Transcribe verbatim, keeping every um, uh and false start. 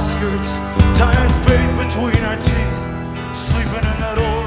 skirts, tired fate between our teeth, sleeping in that old